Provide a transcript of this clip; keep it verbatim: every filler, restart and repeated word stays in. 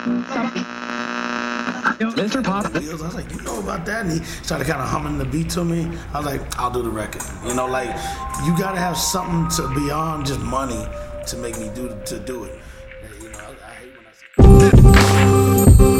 Mister Pop. I was like, you know about that? And he started kind of humming the beat to me. I was like, I'll do the record. You know, like, you gotta have something to beyond just money to make me do to do it. You know, I, I hate when I say